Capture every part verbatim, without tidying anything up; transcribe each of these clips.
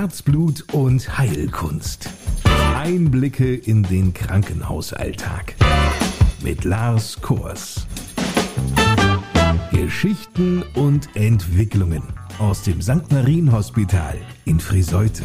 Herzblut und Heilkunst. Einblicke in den Krankenhausalltag mit Lars Kors. Geschichten und Entwicklungen aus dem Sankt Marien Hospital in Friseute.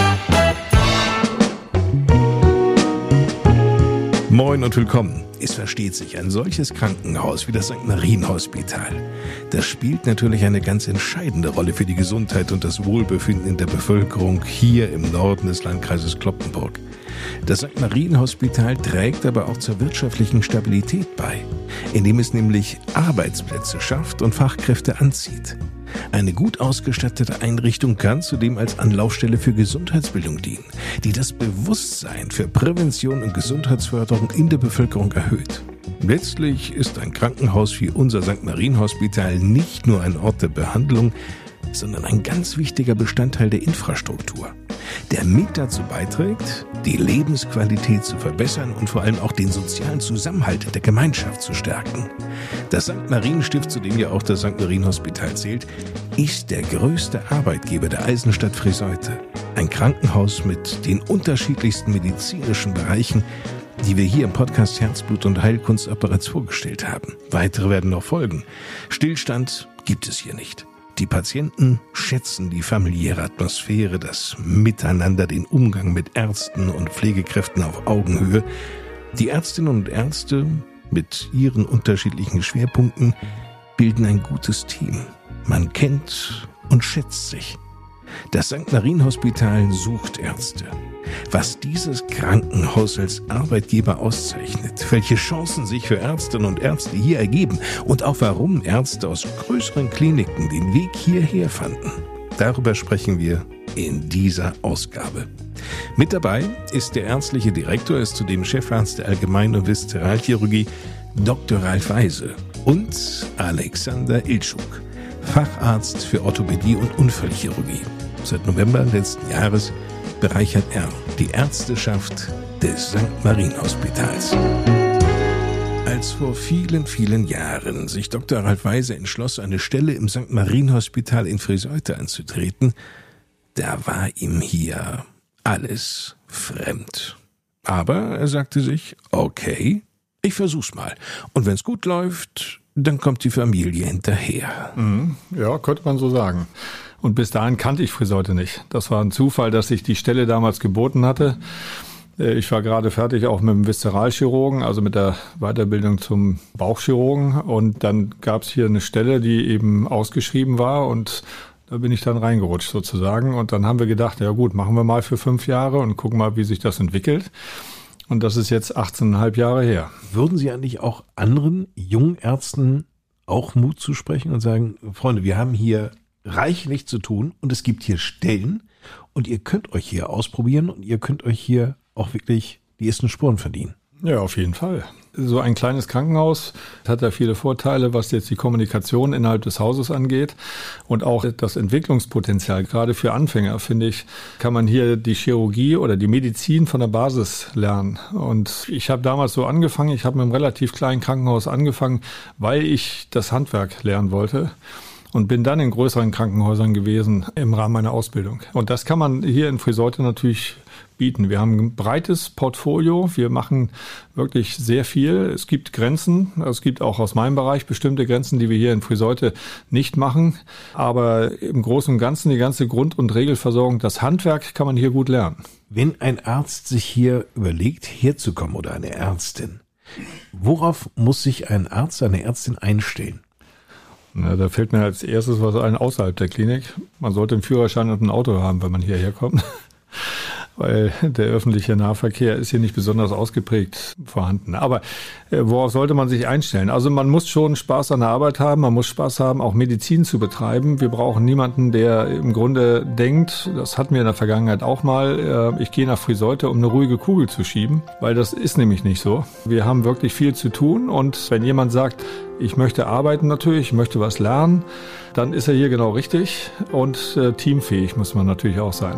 Moin und willkommen. Es versteht sich, ein solches Krankenhaus wie das Sankt Marien Hospital, das spielt natürlich eine ganz entscheidende Rolle für die Gesundheit und das Wohlbefinden der Bevölkerung hier im Norden des Landkreises Cloppenburg. Das Sankt Marien Hospital trägt aber auch zur wirtschaftlichen Stabilität bei, indem es nämlich Arbeitsplätze schafft und Fachkräfte anzieht. Eine gut ausgestattete Einrichtung kann zudem als Anlaufstelle für Gesundheitsbildung dienen, die das Bewusstsein für Prävention und Gesundheitsförderung in der Bevölkerung erhöht. Letztlich ist ein Krankenhaus wie unser Sankt Marien Hospital nicht nur ein Ort der Behandlung, sondern ein ganz wichtiger Bestandteil der Infrastruktur, der mit dazu beiträgt, die Lebensqualität zu verbessern und vor allem auch den sozialen Zusammenhalt der Gemeinschaft zu stärken. Das Sankt Marien Stift, zu dem ja auch das Sankt Marien Hospital zählt, ist der größte Arbeitgeber der Eisenstadt Friseute. Ein Krankenhaus mit den unterschiedlichsten medizinischen Bereichen, die wir hier im Podcast Herzblut und Heilkunst bereits vorgestellt haben. Weitere werden noch folgen. Stillstand gibt es hier nicht. Die Patienten schätzen die familiäre Atmosphäre, das Miteinander, den Umgang mit Ärzten und Pflegekräften auf Augenhöhe. Die Ärztinnen und Ärzte mit ihren unterschiedlichen Schwerpunkten bilden ein gutes Team. Man kennt und schätzt sich. Das Sankt Marien Hospital sucht Ärzte. Was dieses Krankenhaus als Arbeitgeber auszeichnet, welche Chancen sich für Ärztinnen und Ärzte hier ergeben und auch warum Ärzte aus größeren Kliniken den Weg hierher fanden, darüber sprechen wir in dieser Ausgabe. Mit dabei ist der ärztliche Direktor, ist zudem Chefarzt der Allgemein- und Viszeralchirurgie, Doktor Ralf Weise, und Alexander Iltschuk, Facharzt für Orthopädie und Unfallchirurgie. Seit November letzten Jahres bereichert er die Ärzteschaft des Sankt Marien Hospitals. Als vor vielen, vielen Jahren sich Doktor Ralf Weise entschloss, eine Stelle im Sankt Marien Hospital in Friseute anzutreten, da war ihm hier alles fremd. Aber er sagte sich, okay, ich versuch's mal. Und wenn's gut läuft, dann kommt die Familie hinterher. Ja, könnte man so sagen. Und bis dahin kannte ich Friseute nicht. Das war ein Zufall, dass sich die Stelle damals geboten hatte. Ich war gerade fertig auch mit dem Viszeralchirurgen, also mit der Weiterbildung zum Bauchchirurgen. Und dann gab es hier eine Stelle, die eben ausgeschrieben war, und da bin ich dann reingerutscht sozusagen. Und dann haben wir gedacht, ja gut, machen wir mal für fünf Jahre und gucken mal, wie sich das entwickelt. Und das ist jetzt achtzehneinhalb Jahre her. Würden Sie eigentlich auch anderen jungen Ärzten auch Mut zusprechen und sagen, Freunde, wir haben hier reichlich zu tun und es gibt hier Stellen und ihr könnt euch hier ausprobieren und ihr könnt euch hier auch wirklich die ersten Spuren verdienen? Ja, auf jeden Fall. So ein kleines Krankenhaus hat ja viele Vorteile, was jetzt die Kommunikation innerhalb des Hauses angeht und auch das Entwicklungspotenzial. Gerade für Anfänger, finde ich, kann man hier die Chirurgie oder die Medizin von der Basis lernen. Und ich habe damals so angefangen, ich habe mit einem relativ kleinen Krankenhaus angefangen, weil ich das Handwerk lernen wollte. Und bin dann in größeren Krankenhäusern gewesen im Rahmen meiner Ausbildung. Und das kann man hier in Friseute natürlich bieten. Wir haben ein breites Portfolio. Wir machen wirklich sehr viel. Es gibt Grenzen. Es gibt auch aus meinem Bereich bestimmte Grenzen, die wir hier in Friseute nicht machen. Aber im Großen und Ganzen die ganze Grund- und Regelversorgung, das Handwerk kann man hier gut lernen. Wenn ein Arzt sich hier überlegt, herzukommen oder eine Ärztin, worauf muss sich ein Arzt, eine Ärztin einstellen? Na, da fällt mir als erstes was ein außerhalb der Klinik. Man sollte einen Führerschein und ein Auto haben, wenn man hierher kommt. Weil der öffentliche Nahverkehr ist hier nicht besonders ausgeprägt vorhanden. Aber äh, worauf sollte man sich einstellen? Also man muss schon Spaß an der Arbeit haben, man muss Spaß haben, auch Medizin zu betreiben. Wir brauchen niemanden, der im Grunde denkt, das hatten wir in der Vergangenheit auch mal, äh, ich gehe nach Friseute, um eine ruhige Kugel zu schieben, weil das ist nämlich nicht so. Wir haben wirklich viel zu tun, und wenn jemand sagt, ich möchte arbeiten natürlich, ich möchte was lernen, dann ist er hier genau richtig, und äh, teamfähig muss man natürlich auch sein.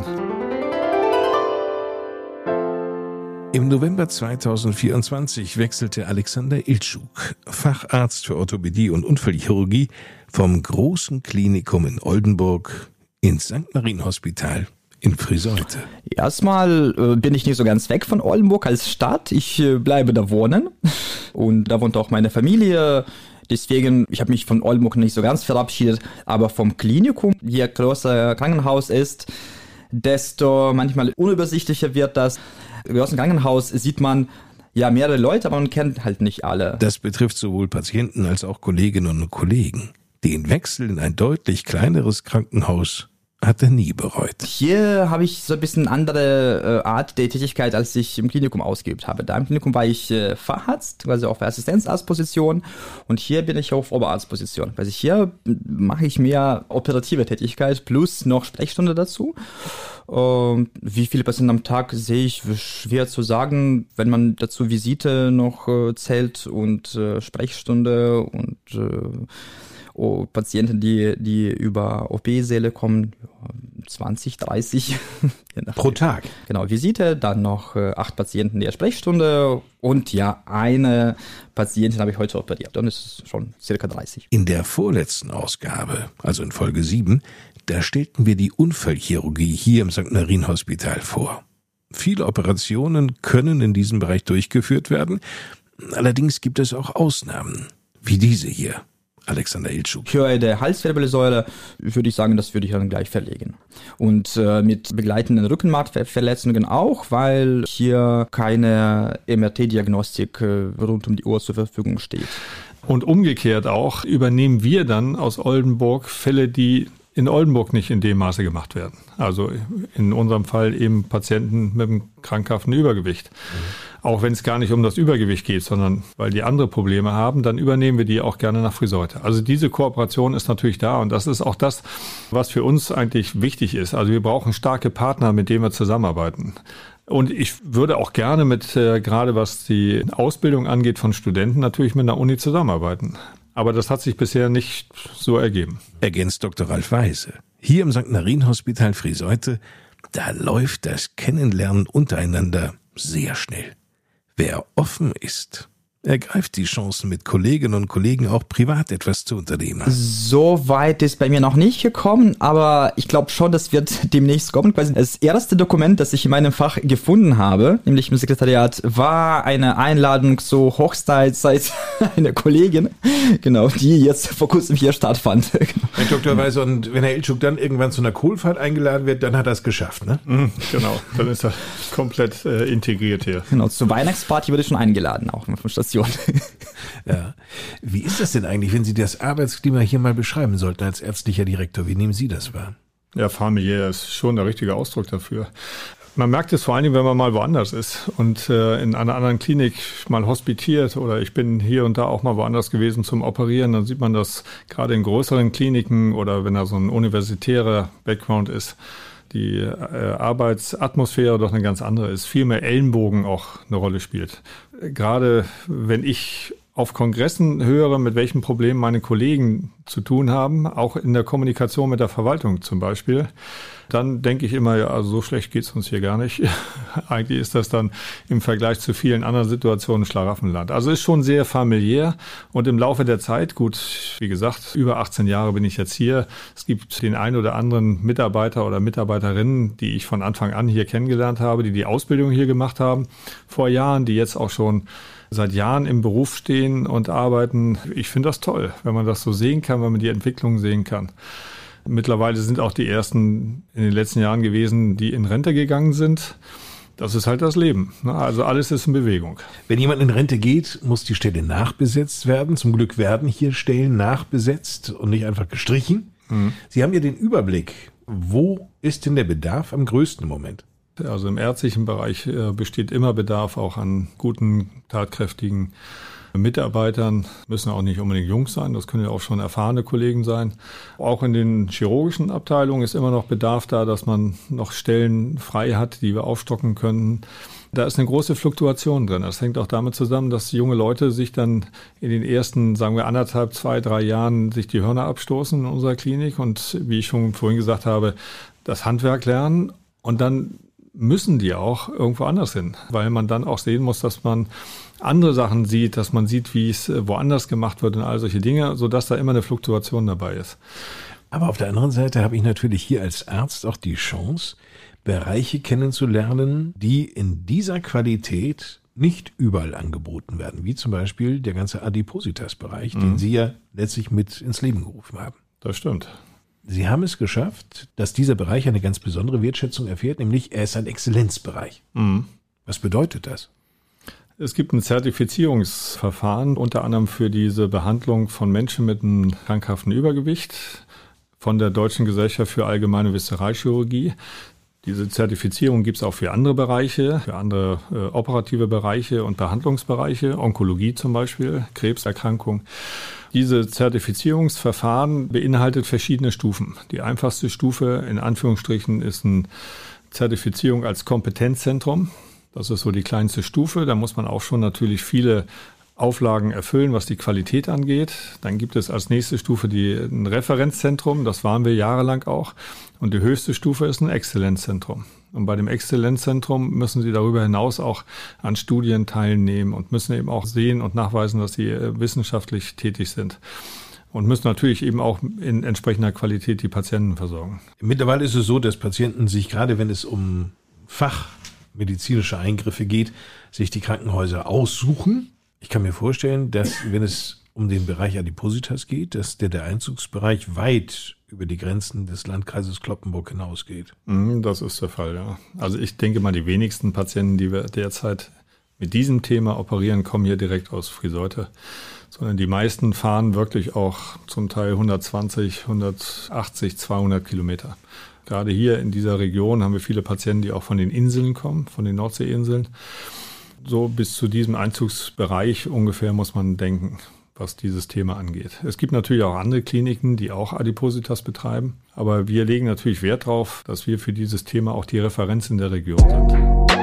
Im November zweitausendvierundzwanzig wechselte Alexander Iltschuk, Facharzt für Orthopädie und Unfallchirurgie, vom großen Klinikum in Oldenburg ins Sankt Marien Hospital in Friseute? Erstmal äh, bin ich nicht so ganz weg von Oldenburg als Stadt. Ich äh, bleibe da wohnen und da wohnt auch meine Familie. Deswegen, ich habe mich von Oldenburg nicht so ganz verabschiedet, aber vom Klinikum, je größer Krankenhaus ist, desto manchmal unübersichtlicher wird das. Im großen Krankenhaus sieht man ja mehrere Leute, aber man kennt halt nicht alle. Das betrifft sowohl Patienten als auch Kolleginnen und Kollegen. Den Wechsel in ein deutlich kleineres Krankenhaus hat er nie bereut. Hier habe ich so ein bisschen andere äh, Art der Tätigkeit, als ich im Klinikum ausgeübt habe. Da im Klinikum war ich äh, Facharzt, also auf Assistenzarztposition, und hier bin ich auf Oberarztposition. Also hier mache ich mehr operative Tätigkeit plus noch Sprechstunde dazu. Ähm, wie viele Patienten am Tag sehe ich, schwer zu sagen, wenn man dazu Visite noch äh, zählt und äh, Sprechstunde und äh, Oh, Patienten, die, die über O P-Säle kommen, zwanzig, dreißig. Pro Tag? Genau, Visite, dann noch äh, acht Patienten der Sprechstunde und ja, eine Patientin habe ich heute operiert. Dann ist es schon circa dreißig. In der vorletzten Ausgabe, also in Folge sieben, da stellten wir die Unfallchirurgie hier im Sankt Marien Hospital vor. Viele Operationen können in diesem Bereich durchgeführt werden, allerdings gibt es auch Ausnahmen, wie diese hier. Alexander Ilczuk. Für die Halswirbelsäule würde ich sagen, das würde ich dann gleich verlegen. Und äh, mit begleitenden Rückenmarkverletzungen auch, weil hier keine M R T-Diagnostik äh, rund um die Uhr zur Verfügung steht. Und umgekehrt auch übernehmen wir dann aus Oldenburg Fälle, die in Oldenburg nicht in dem Maße gemacht werden. Also in unserem Fall eben Patienten mit einem krankhaften Übergewicht. Mhm. Auch wenn es gar nicht um das Übergewicht geht, sondern weil die andere Probleme haben, dann übernehmen wir die auch gerne nach Friseute. Also diese Kooperation ist natürlich da und das ist auch das, was für uns eigentlich wichtig ist. Also wir brauchen starke Partner, mit denen wir zusammenarbeiten. Und ich würde auch gerne mit, äh, gerade was die Ausbildung angeht von Studenten, natürlich mit einer Uni zusammenarbeiten. Aber das hat sich bisher nicht so ergeben. Ergänzt Doktor Ralf Weise. Hier im Sankt Marien Hospital Friseute, da läuft das Kennenlernen untereinander sehr schnell. Wer offen ist, ergreift die Chancen, mit Kolleginnen und Kollegen auch privat etwas zu unternehmen. So weit ist bei mir noch nicht gekommen, aber ich glaube schon, das wird demnächst kommen. Das erste Dokument, das ich in meinem Fach gefunden habe, nämlich im Sekretariat, war eine Einladung zur Hochzeitszeit einer Kollegin, genau, die jetzt vor kurzem hier stattfand. Herr Doktor Weise, und wenn Herr Ilczuk dann irgendwann zu einer Kohlfahrt eingeladen wird, dann hat er es geschafft, ne? Mhm, genau, dann ist er komplett äh, integriert hier. Genau, zur Weihnachtsparty wurde ich schon eingeladen, auch von Station. Ja. Wie ist das denn eigentlich, wenn Sie das Arbeitsklima hier mal beschreiben sollten als ärztlicher Direktor? Wie nehmen Sie das wahr? Ja, familiär ist schon der richtige Ausdruck dafür. Man merkt es vor allen Dingen, wenn man mal woanders ist und äh, in einer anderen Klinik mal hospitiert oder ich bin hier und da auch mal woanders gewesen zum Operieren, dann sieht man das gerade in größeren Kliniken oder wenn da so ein universitärer Background ist, die äh, Arbeitsatmosphäre doch eine ganz andere ist, viel mehr Ellenbogen auch eine Rolle spielt. Gerade wenn ich auf Kongressen höre, mit welchen Problemen meine Kollegen zu tun haben, auch in der Kommunikation mit der Verwaltung zum Beispiel, dann denke ich immer, ja, also so schlecht geht's uns hier gar nicht. Eigentlich ist das dann im Vergleich zu vielen anderen Situationen Schlaraffenland. Also ist schon sehr familiär und im Laufe der Zeit, gut, wie gesagt, über achtzehn Jahre bin ich jetzt hier. Es gibt den einen oder anderen Mitarbeiter oder Mitarbeiterinnen, die ich von Anfang an hier kennengelernt habe, die die Ausbildung hier gemacht haben vor Jahren, die jetzt auch schon seit Jahren im Beruf stehen und arbeiten. Ich finde das toll, wenn man das so sehen kann, wenn man die Entwicklung sehen kann. Mittlerweile sind auch die ersten in den letzten Jahren gewesen, die in Rente gegangen sind. Das ist halt das Leben. Also alles ist in Bewegung. Wenn jemand in Rente geht, muss die Stelle nachbesetzt werden. Zum Glück werden hier Stellen nachbesetzt und nicht einfach gestrichen. Mhm. Sie haben ja den Überblick. Wo ist denn der Bedarf am größten im Moment? Also im ärztlichen Bereich besteht immer Bedarf auch an guten, tatkräftigen Mitarbeitern. Müssen auch nicht unbedingt Jungs sein, das können ja auch schon erfahrene Kollegen sein. Auch in den chirurgischen Abteilungen ist immer noch Bedarf da, dass man noch Stellen frei hat, die wir aufstocken können. Da ist eine große Fluktuation drin. Das hängt auch damit zusammen, dass junge Leute sich dann in den ersten, sagen wir, anderthalb, zwei, drei Jahren sich die Hörner abstoßen in unserer Klinik und, wie ich schon vorhin gesagt habe, das Handwerk lernen und dann müssen die auch irgendwo anders hin, weil man dann auch sehen muss, dass man andere Sachen sieht, dass man sieht, wie es woanders gemacht wird und all solche Dinge, sodass da immer eine Fluktuation dabei ist. Aber auf der anderen Seite habe ich natürlich hier als Arzt auch die Chance, Bereiche kennenzulernen, die in dieser Qualität nicht überall angeboten werden, wie zum Beispiel der ganze Adipositas-Bereich, mhm. den Sie ja letztlich mit ins Leben gerufen haben. Das stimmt. Sie haben es geschafft, dass dieser Bereich eine ganz besondere Wertschätzung erfährt, nämlich er ist ein Exzellenzbereich. Mhm. Was bedeutet das? Es gibt ein Zertifizierungsverfahren, unter anderem für diese Behandlung von Menschen mit einem krankhaften Übergewicht von der Deutschen Gesellschaft für allgemeine Viszeralchirurgie. Diese Zertifizierung gibt es auch für andere Bereiche, für andere äh, operative Bereiche und Behandlungsbereiche, Onkologie zum Beispiel, Krebserkrankung. Diese Zertifizierungsverfahren beinhaltet verschiedene Stufen. Die einfachste Stufe in Anführungsstrichen ist eine Zertifizierung als Kompetenzzentrum. Das ist so die kleinste Stufe. Da muss man auch schon natürlich viele Auflagen erfüllen, was die Qualität angeht. Dann gibt es als nächste Stufe die, ein Referenzzentrum, das waren wir jahrelang auch. Und die höchste Stufe ist ein Exzellenzzentrum. Und bei dem Exzellenzzentrum müssen Sie darüber hinaus auch an Studien teilnehmen und müssen eben auch sehen und nachweisen, dass Sie wissenschaftlich tätig sind. Und müssen natürlich eben auch in entsprechender Qualität die Patienten versorgen. Mittlerweile ist es so, dass Patienten sich, gerade wenn es um fachmedizinische Eingriffe geht, sich die Krankenhäuser aussuchen. Ich kann mir vorstellen, dass, wenn es um den Bereich Adipositas geht, dass der, der Einzugsbereich weit über die Grenzen des Landkreises Cloppenburg hinausgeht. Das ist der Fall, ja. Also ich denke mal, die wenigsten Patienten, die wir derzeit mit diesem Thema operieren, kommen hier direkt aus Friseute, sondern die meisten fahren wirklich auch zum Teil hundertzwanzig, hundertachtzig, zweihundert Kilometer. Gerade hier in dieser Region haben wir viele Patienten, die auch von den Inseln kommen, von den Nordseeinseln. So bis zu diesem Einzugsbereich ungefähr muss man denken, was dieses Thema angeht. Es gibt natürlich auch andere Kliniken, die auch Adipositas betreiben, aber wir legen natürlich Wert darauf, dass wir für dieses Thema auch die Referenz in der Region sind.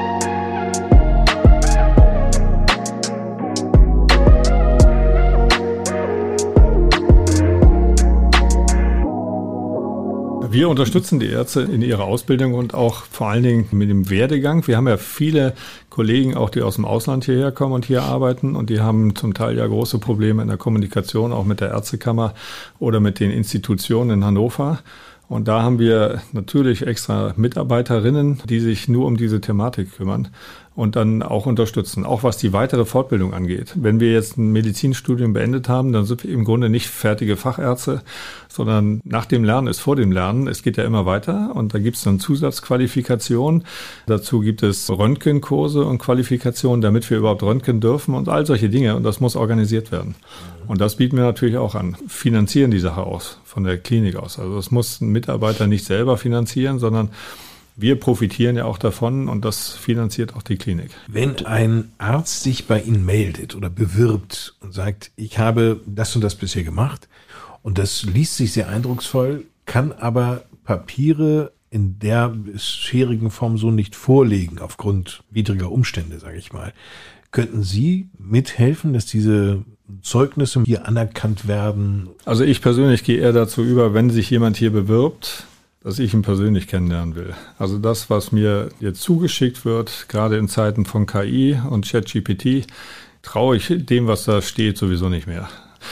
Wir unterstützen die Ärzte in ihrer Ausbildung und auch vor allen Dingen mit dem Werdegang. Wir haben ja viele Kollegen, auch die aus dem Ausland hierher kommen und hier arbeiten, und die haben zum Teil ja große Probleme in der Kommunikation, auch mit der Ärztekammer oder mit den Institutionen in Hannover. Und da haben wir natürlich extra Mitarbeiterinnen, die sich nur um diese Thematik kümmern und dann auch unterstützen, auch was die weitere Fortbildung angeht. Wenn wir jetzt ein Medizinstudium beendet haben, dann sind wir im Grunde nicht fertige Fachärzte, sondern nach dem Lernen ist vor dem Lernen. Es geht ja immer weiter und da gibt es dann Zusatzqualifikationen. Dazu gibt es Röntgenkurse und Qualifikationen, damit wir überhaupt röntgen dürfen und all solche Dinge, und das muss organisiert werden. Und das bieten wir natürlich auch an, finanzieren die Sache aus, von der Klinik aus. Also das muss ein Mitarbeiter nicht selber finanzieren, sondern wir profitieren ja auch davon, und das finanziert auch die Klinik. Wenn ein Arzt sich bei Ihnen meldet oder bewirbt und sagt, ich habe das und das bisher gemacht und das liest sich sehr eindrucksvoll, kann aber Papiere in der bisherigen Form so nicht vorlegen, aufgrund widriger Umstände, sage ich mal. Könnten Sie mithelfen, dass diese Zeugnisse hier anerkannt werden? Also ich persönlich gehe eher dazu über, wenn sich jemand hier bewirbt, dass ich ihn persönlich kennenlernen will. Also das, was mir jetzt zugeschickt wird, gerade in Zeiten von K I und ChatGPT, traue ich dem, was da steht, sowieso nicht mehr.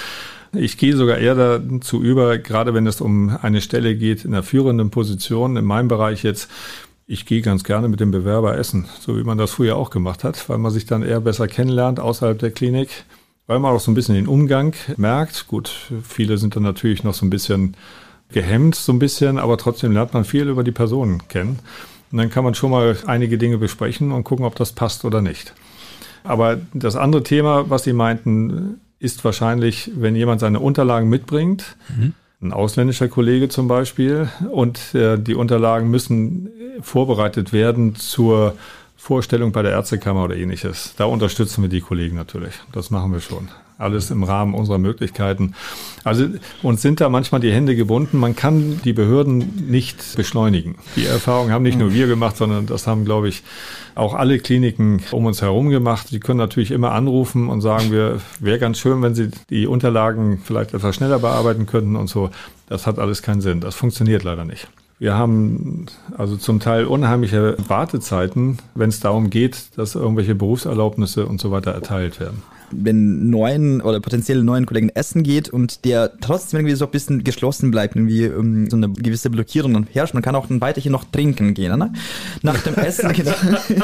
Ich gehe sogar eher dazu über, gerade wenn es um eine Stelle geht in einer führenden Position, in meinem Bereich jetzt, ich gehe ganz gerne mit dem Bewerber essen, so wie man das früher auch gemacht hat, weil man sich dann eher besser kennenlernt außerhalb der Klinik, weil man auch so ein bisschen den Umgang merkt. Gut, viele sind dann natürlich noch so ein bisschen gehemmt, so ein bisschen, aber trotzdem lernt man viel über die Personen kennen. Und dann kann man schon mal einige Dinge besprechen und gucken, ob das passt oder nicht. Aber das andere Thema, was Sie meinten, ist wahrscheinlich, wenn jemand seine Unterlagen mitbringt, mhm. ein ausländischer Kollege zum Beispiel, und äh, die Unterlagen müssen vorbereitet werden zur Vorstellung bei der Ärztekammer oder ähnliches. Da unterstützen wir die Kollegen natürlich. Das machen wir schon. Alles im Rahmen unserer Möglichkeiten. Also uns sind da manchmal die Hände gebunden. Man kann die Behörden nicht beschleunigen. Die Erfahrung haben nicht nur wir gemacht, sondern das haben, glaube ich, auch alle Kliniken um uns herum gemacht. Sie können natürlich immer anrufen und sagen, wir wäre ganz schön, wenn Sie die Unterlagen vielleicht etwas schneller bearbeiten könnten und so. Das hat alles keinen Sinn. Das funktioniert leider nicht. Wir haben also zum Teil unheimliche Wartezeiten, wenn es darum geht, dass irgendwelche Berufserlaubnisse und so weiter erteilt werden. wenn neuen oder potenziell neuen Kollegen essen geht und der trotzdem irgendwie so ein bisschen geschlossen bleibt, irgendwie um, so eine gewisse Blockierung dann herrscht. Man kann auch dann weiterhin noch trinken gehen, ne? Nach dem Essen. Genau.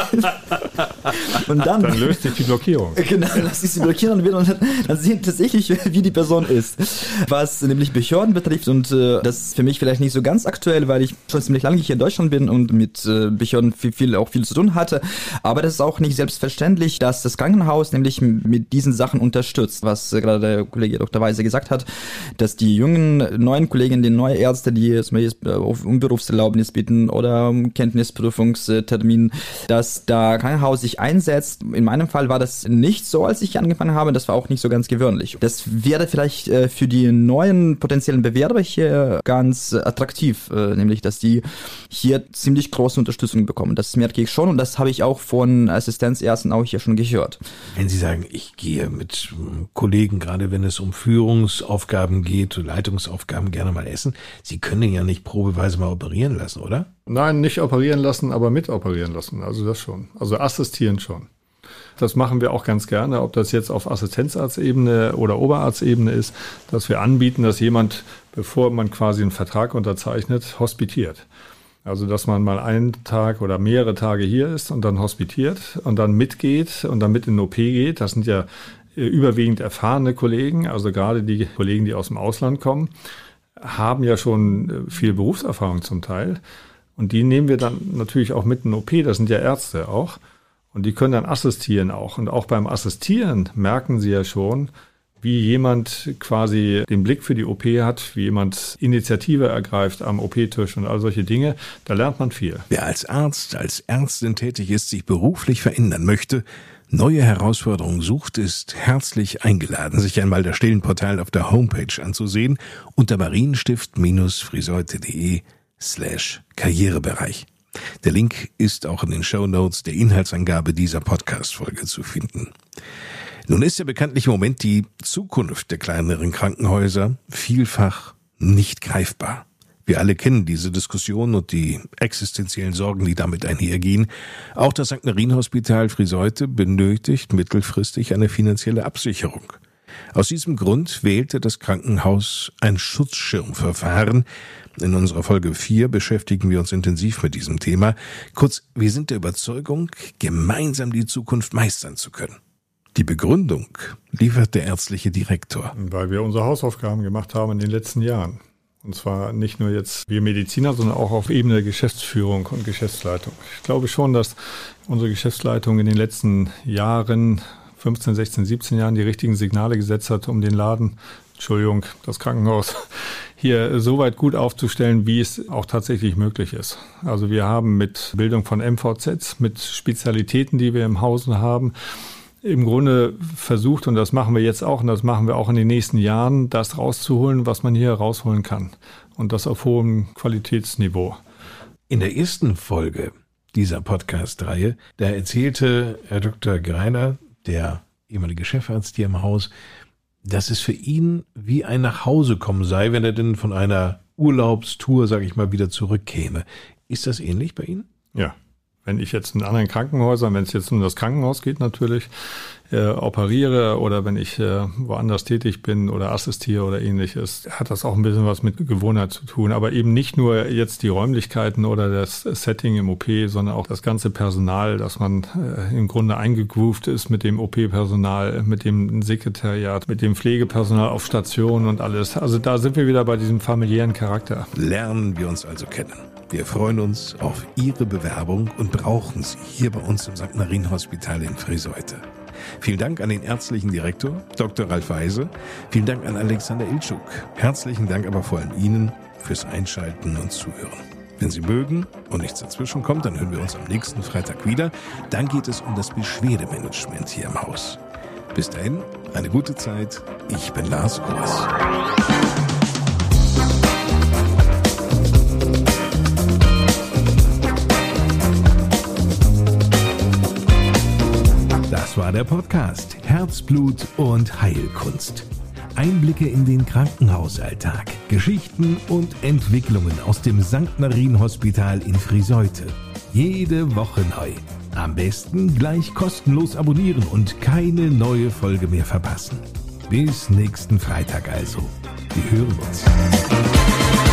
Und dann, dann löst sich die Blockierung. Genau, lässt sich die Blockierung wieder und dann sehen tatsächlich, wie die Person ist. Was nämlich Behörden betrifft und äh, das ist für mich vielleicht nicht so ganz aktuell, weil ich schon ziemlich lange hier in Deutschland bin und mit äh, Behörden viel, viel, auch viel zu tun hatte. Aber das ist auch nicht selbstverständlich, dass das Krankenhaus nämlich mit diesen Sachen unterstützt, was äh, gerade der Kollege Doktor Weise gesagt hat, dass die jungen, neuen Kollegen, die neue Ärzte, die zum Beispiel um Berufserlaubnis bitten oder um Kenntnisprüfungstermin, dass da Krankenhaus sich einsetzt. In meinem Fall war das nicht so, als ich angefangen habe. Das war auch nicht so ganz gewöhnlich. Das wäre vielleicht äh, für die neuen potenziellen Bewerber hier ganz äh, attraktiv, äh, nämlich, dass die hier ziemlich große Unterstützung bekommen. Das merke ich schon und das habe ich auch von Assistenzärzten auch hier schon gehört. Wenn Sie sagen, ich gehe mit Kollegen, gerade wenn es um Führungsaufgaben geht, Leitungsaufgaben, gerne mal essen, Sie können ja nicht probeweise mal operieren lassen, oder? Nein, nicht operieren lassen, aber mit operieren lassen. Also das schon. Also assistieren schon. Das machen wir auch ganz gerne, ob das jetzt auf Assistenzarztebene oder Oberarztebene ist, dass wir anbieten, dass jemand, bevor man quasi einen Vertrag unterzeichnet, hospitiert. Also dass man mal einen Tag oder mehrere Tage hier ist und dann hospitiert und dann mitgeht und dann mit in den O P geht. Das sind ja überwiegend erfahrene Kollegen, also gerade die Kollegen, die aus dem Ausland kommen, haben ja schon viel Berufserfahrung zum Teil. Und die nehmen wir dann natürlich auch mit in den O P, das sind ja Ärzte auch. Und die können dann assistieren auch. Und auch beim Assistieren merken sie ja schon, wie jemand quasi den Blick für die O P hat, wie jemand Initiative ergreift am O P-Tisch und all solche Dinge. Da lernt man viel. Wer als Arzt, als Ärztin tätig ist, sich beruflich verändern möchte, neue Herausforderungen sucht, ist herzlich eingeladen, sich einmal das Stellenportal auf der Homepage anzusehen unter marienstift-friseute.de slash Karrierebereich. Der Link ist auch in den Shownotes der Inhaltsangabe dieser Podcast-Folge zu finden. Nun ist ja bekanntlich im Moment die Zukunft der kleineren Krankenhäuser vielfach nicht greifbar. Wir alle kennen diese Diskussion und die existenziellen Sorgen, die damit einhergehen. Auch das Sankt Marien Hospital Friseute benötigt mittelfristig eine finanzielle Absicherung. Aus diesem Grund wählte das Krankenhaus ein Schutzschirmverfahren. In unserer Folge vier beschäftigen wir uns intensiv mit diesem Thema. Kurz, wir sind der Überzeugung, gemeinsam die Zukunft meistern zu können. Die Begründung liefert der ärztliche Direktor. Weil wir unsere Hausaufgaben gemacht haben in den letzten Jahren. Und zwar nicht nur jetzt wir Mediziner, sondern auch auf Ebene der Geschäftsführung und Geschäftsleitung. Ich glaube schon, dass unsere Geschäftsleitung in den letzten Jahren, fünfzehn, sechzehn, siebzehn Jahren, die richtigen Signale gesetzt hat, um den Laden, Entschuldigung, das Krankenhaus hier so weit gut aufzustellen, wie es auch tatsächlich möglich ist. Also wir haben mit Bildung von M V Zs, mit Spezialitäten, die wir im Hause haben, im Grunde versucht, und das machen wir jetzt auch, und das machen wir auch in den nächsten Jahren, das rauszuholen, was man hier rausholen kann. Und das auf hohem Qualitätsniveau. In der ersten Folge dieser Podcast-Reihe, da erzählte Herr Doktor Greiner, der ehemalige Chefarzt hier im Haus, dass es für ihn wie ein Nachhausekommen sei, wenn er denn von einer Urlaubstour, sage ich mal, wieder zurückkäme. Ist das ähnlich bei Ihnen? Ja. Wenn ich jetzt in anderen Krankenhäusern, wenn es jetzt um das Krankenhaus geht natürlich, äh, operiere oder wenn ich äh, woanders tätig bin oder assistiere oder ähnliches, hat das auch ein bisschen was mit Gewohnheit zu tun. Aber eben nicht nur jetzt die Räumlichkeiten oder das Setting im O P, sondern auch das ganze Personal, dass man äh, im Grunde eingegroovt ist mit dem O P-Personal, mit dem Sekretariat, mit dem Pflegepersonal auf Station und alles. Also da sind wir wieder bei diesem familiären Charakter. Lernen wir uns also kennen. Wir freuen uns auf Ihre Bewerbung und brauchen Sie hier bei uns im Sankt Marien Hospital in Friseute. Vielen Dank an den ärztlichen Direktor, Doktor Ralf Weise. Vielen Dank an Alexander Ilczuk. Herzlichen Dank aber vor allem Ihnen fürs Einschalten und Zuhören. Wenn Sie mögen und nichts dazwischen kommt, dann hören wir uns am nächsten Freitag wieder. Dann geht es um das Beschwerdemanagement hier im Haus. Bis dahin, eine gute Zeit. Ich bin Lars Kurs. Das war der Podcast Herzblut und Heilkunst. Einblicke in den Krankenhausalltag, Geschichten und Entwicklungen aus dem Sankt Marien Hospital in Friseute. Jede Woche neu. Am besten gleich kostenlos abonnieren und keine neue Folge mehr verpassen. Bis nächsten Freitag also. Wir hören uns.